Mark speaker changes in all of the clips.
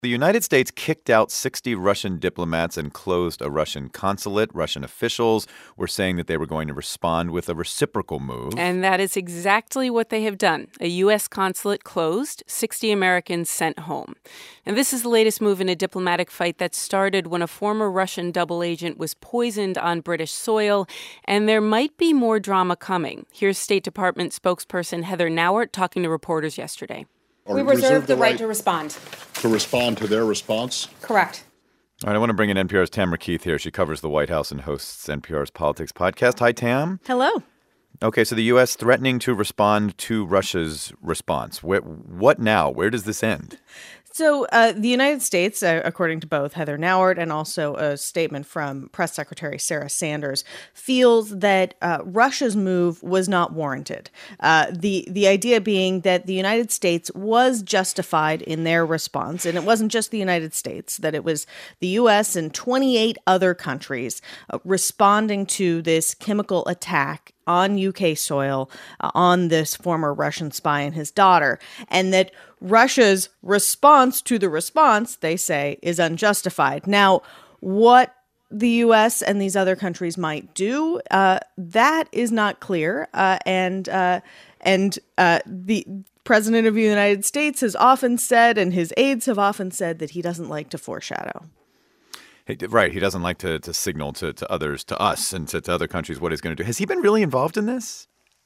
Speaker 1: The United States kicked out 60 Russian diplomats and closed a Russian consulate. Russian officials were saying that they were going to respond with a reciprocal move.
Speaker 2: And that is exactly what they have done. A U.S. consulate closed, 60 Americans sent home. And this is the latest move in a diplomatic fight that started when a former Russian double agent was poisoned on British soil. And there might be more drama coming. Here's State Department spokesperson Heather Nauert talking to reporters yesterday.
Speaker 3: We reserve the right to respond.
Speaker 4: To respond to their response?
Speaker 3: Correct.
Speaker 1: All right, I want to bring in NPR's Tamara Keith here. She covers the White House and hosts NPR's Politics podcast. Hi, Tam.
Speaker 5: Hello.
Speaker 1: Okay, so the U.S. threatening to respond to Russia's response. What now? Where does this end?
Speaker 5: So the United States, according to both Heather Nauert and also a statement from Press Secretary Sarah Sanders, feels that Russia's move was not warranted. The idea being that the United States was justified in their response, and it wasn't just the United States, that it was the U.S. and 28 other countries responding to this chemical attack on UK soil on this former Russian spy and his daughter, and that Russia's response to the response, they say, is unjustified. Now, what the U.S. and these other countries might do, that is not clear, and the President of the United States has often said, and his aides have often said, that he doesn't like to foreshadow.
Speaker 1: Right. He doesn't like to signal to others, to us, and to other countries what he's going to do. Has he been really involved in this?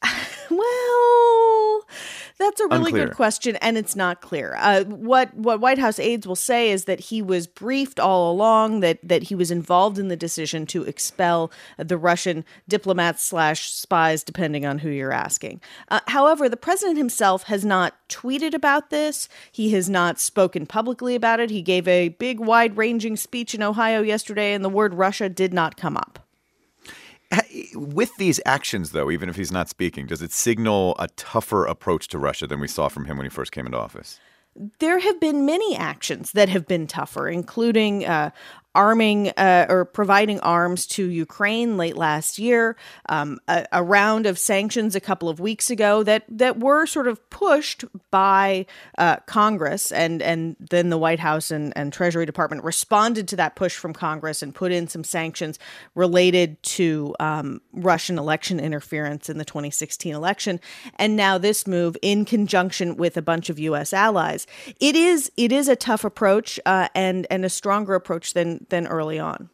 Speaker 5: Well, that's a really
Speaker 1: Unclear.
Speaker 5: good question, and it's not clear. What White House aides will say is that he was briefed all along, that he was involved in the decision to expel the Russian diplomats/spies, depending on who you're asking. However, the president himself has not tweeted about this. He has not spoken publicly about it. He gave a big, wide-ranging speech in Ohio yesterday, and the word Russia did not come up.
Speaker 1: With these actions, though, even if he's not speaking, does it signal a tougher approach to Russia than we saw from him when he first came into office?
Speaker 5: There have been many actions that have been tougher, including arming or providing arms to Ukraine late last year, a round of sanctions a couple of weeks ago that were sort of pushed by Congress, and then the White House and Treasury Department responded to that push from Congress and put in some sanctions related to Russian election interference in the 2016 election. And now this move, in conjunction with a bunch of U.S. allies, it is a tough approach and a stronger approach than early on.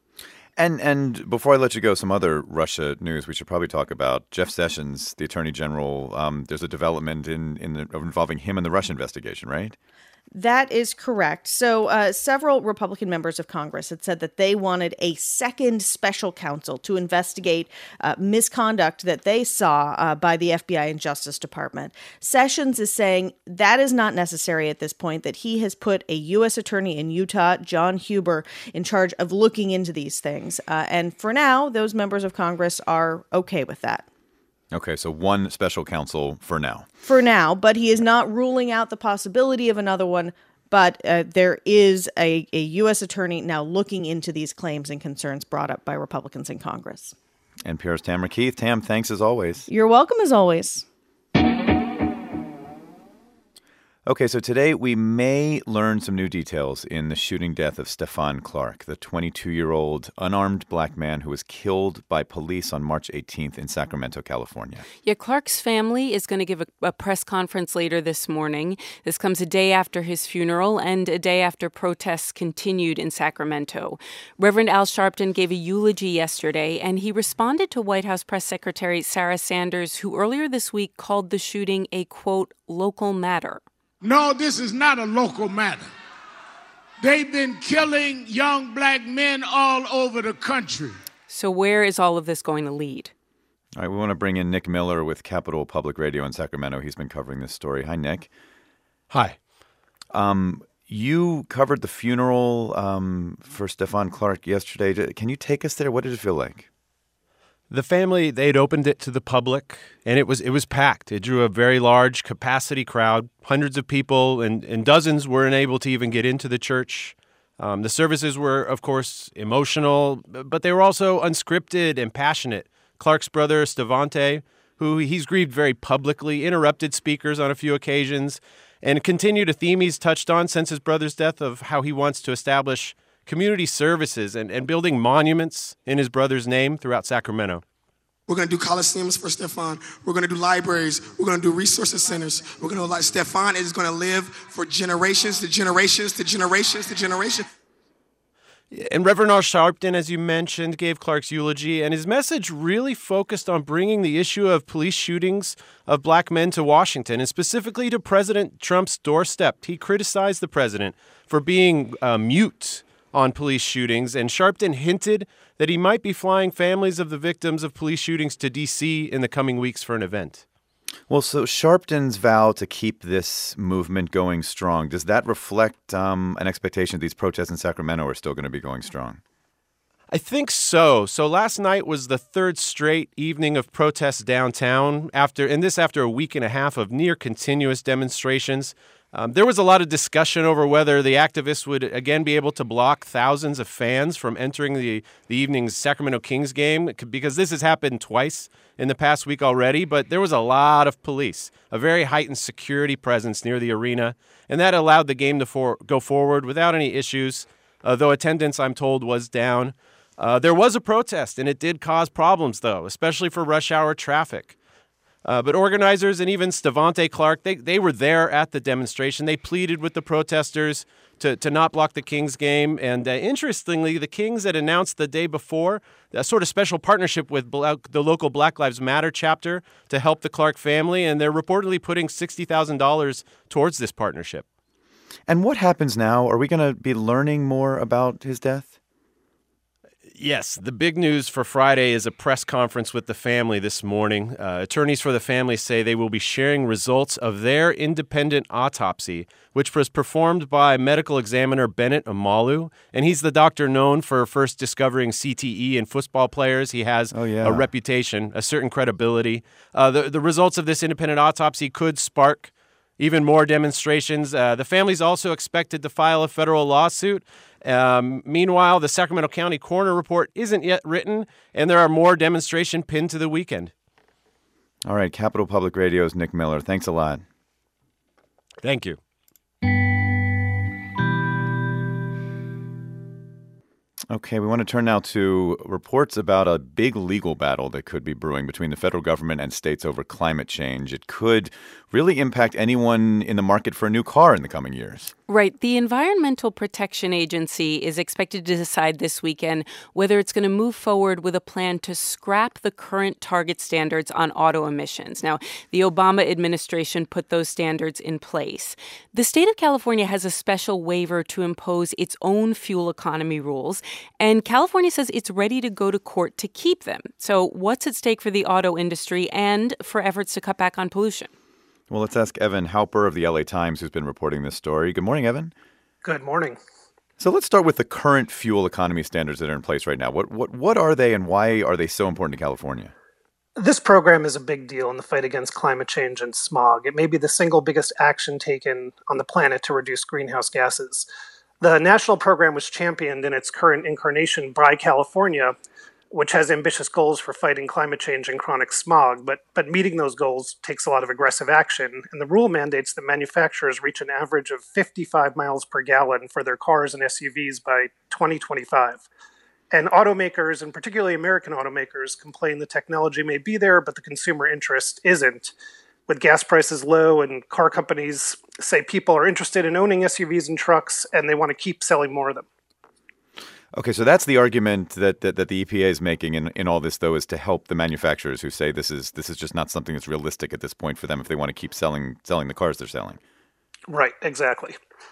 Speaker 1: And before I let you go, some other Russia news we should probably talk about. Jeff Sessions, the Attorney General, there's a development involving him in the Russia investigation, right?
Speaker 5: That is correct. So several Republican members of Congress had said that they wanted a second special counsel to investigate misconduct that they saw by the FBI and Justice Department. Sessions is saying that is not necessary at this point, that he has put a U.S. attorney in Utah, John Huber, in charge of looking into these things. And for now, those members of Congress are okay with that.
Speaker 1: Okay, so one special counsel for now.
Speaker 5: For now, but he is not ruling out the possibility of another one. But there is a U.S. attorney now looking into these claims and concerns brought up by Republicans in Congress.
Speaker 1: NPR's Tamara Keith. Tam, thanks as always.
Speaker 5: You're welcome as always.
Speaker 1: Okay, so today we may learn some new details in the shooting death of Stephon Clark, the 22-year-old unarmed black man who was killed by police on March 18th in Sacramento, California.
Speaker 2: Yeah, Clark's family is going to give a press conference later this morning. This comes a day after his funeral and a day after protests continued in Sacramento. Reverend Al Sharpton gave a eulogy yesterday, and he responded to White House Press Secretary Sarah Sanders, who earlier this week called the shooting a, quote, local matter.
Speaker 6: No, this is not a local matter. They've been killing young black men all over the country.
Speaker 2: So where is all of this going to lead?
Speaker 1: All right, we want to bring in Nick Miller with Capital Public Radio in Sacramento. He's been covering this story. Hi, Nick.
Speaker 7: Hi.
Speaker 1: You covered the funeral for Stephon Clark yesterday. Can you take us there? What did it feel like?
Speaker 7: The family, they'd opened it to the public, and it was packed. It drew a very large capacity crowd. Hundreds of people and dozens weren't able to even get into the church. The services were, of course, emotional, but they were also unscripted and passionate. Clark's brother, Stevante, who he's grieved very publicly, interrupted speakers on a few occasions. and continued a theme he's touched on since his brother's death of how he wants to establish community services and building monuments in his brother's name throughout Sacramento.
Speaker 8: We're going to do coliseums for Stefan. We're going to do libraries. We're going to do resources centers. We're going to allow Stefan is going to live for generations to generations to generations to generations.
Speaker 7: And Reverend Al Sharpton, as you mentioned, gave Clark's eulogy, and his message really focused on bringing the issue of police shootings of black men to Washington, and specifically to President Trump's doorstep. He criticized the president for being mute on police shootings, and Sharpton hinted that he might be flying families of the victims of police shootings to D.C. in the coming weeks for an event.
Speaker 1: Well, so Sharpton's vow to keep this movement going strong, does that reflect an expectation that these protests in Sacramento are still going to be going strong?
Speaker 7: I think so. So last night was the third straight evening of protests downtown after a week and a half of near continuous demonstrations. There was a lot of discussion over whether the activists would again be able to block thousands of fans from entering the evening's Sacramento Kings game, because this has happened twice in the past week already, but there was a lot of police, a very heightened security presence near the arena, and that allowed the game to go forward without any issues, though attendance, I'm told, was down. There was a protest, and it did cause problems, though, especially for rush hour traffic. But organizers and even Stevante Clark, they were there at the demonstration. They pleaded with the protesters to not block the Kings game. And interestingly, the Kings had announced the day before a sort of special partnership with the local Black Lives Matter chapter to help the Clark family. And they're reportedly putting $60,000 towards this partnership.
Speaker 1: And what happens now? Are we going to be learning more about his death?
Speaker 7: Yes, the big news for Friday is a press conference with the family this morning. Attorneys for the family say they will be sharing results of their independent autopsy, which was performed by medical examiner Bennett Amalu. And he's the doctor known for first discovering CTE in football players. He has a reputation, a certain credibility. The results of this independent autopsy could spark even more demonstrations. The family's also expected to file a federal lawsuit. Meanwhile, the Sacramento County coroner report isn't yet written, and there are more demonstrations pinned to the weekend.
Speaker 1: All right, Capital Public Radio's Nick Miller. Thanks a lot.
Speaker 7: Thank you.
Speaker 1: Okay, we want to turn now to reports about a big legal battle that could be brewing between the federal government and states over climate change. It could really impact anyone in the market for a new car in the coming years.
Speaker 2: Right. The Environmental Protection Agency is expected to decide this weekend whether it's going to move forward with a plan to scrap the current target standards on auto emissions. Now, the Obama administration put those standards in place. The state of California has a special waiver to impose its own fuel economy rules, and California says it's ready to go to court to keep them. So what's at stake for the auto industry and for efforts to cut back on pollution?
Speaker 1: Well, let's ask Evan Halper of the LA Times, who's been reporting this story. Good morning, Evan.
Speaker 9: Good morning.
Speaker 1: So let's start with the current fuel economy standards that are in place right now. What are they, and why are they so important to California?
Speaker 9: This program is a big deal in the fight against climate change and smog. It may be the single biggest action taken on the planet to reduce greenhouse gases. The national program was championed in its current incarnation by California, which has ambitious goals for fighting climate change and chronic smog, but meeting those goals takes a lot of aggressive action, and the rule mandates that manufacturers reach an average of 55 miles per gallon for their cars and SUVs by 2025. And automakers, and particularly American automakers, complain the technology may be there, but the consumer interest isn't. With gas prices low and car companies say people are interested in owning SUVs and trucks, and they want to keep selling more of them.
Speaker 1: Okay, so that's the argument that the EPA is making in all this, though, is to help the manufacturers who say this is just not something that's realistic at this point for them if they want to keep selling the cars they're selling.
Speaker 9: Right, exactly.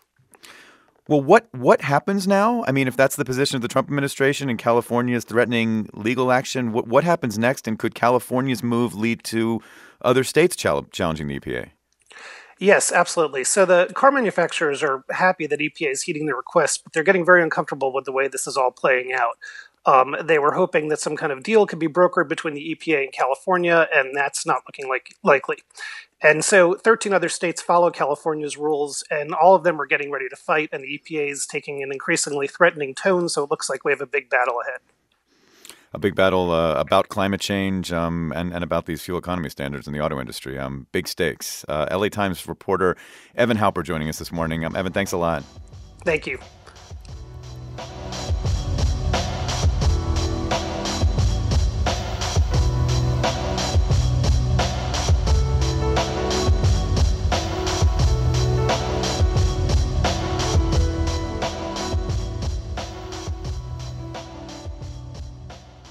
Speaker 1: Well, what happens now? I mean, if that's the position of the Trump administration and California is threatening legal action, what happens next? And could California's move lead to other states challenging the EPA?
Speaker 9: Yes, absolutely. So the car manufacturers are happy that EPA is heeding their request, but they're getting very uncomfortable with the way this is all playing out. They were hoping that some kind of deal could be brokered between the EPA and California, and that's not looking likely. And so 13 other states follow California's rules, and all of them are getting ready to fight, and the EPA is taking an increasingly threatening tone, so it looks like we have a big battle ahead.
Speaker 1: a big battle about climate change and about these fuel economy standards in the auto industry. Big stakes. LA Times reporter Evan Halper joining us this morning. Evan, thanks a lot.
Speaker 9: Thank you.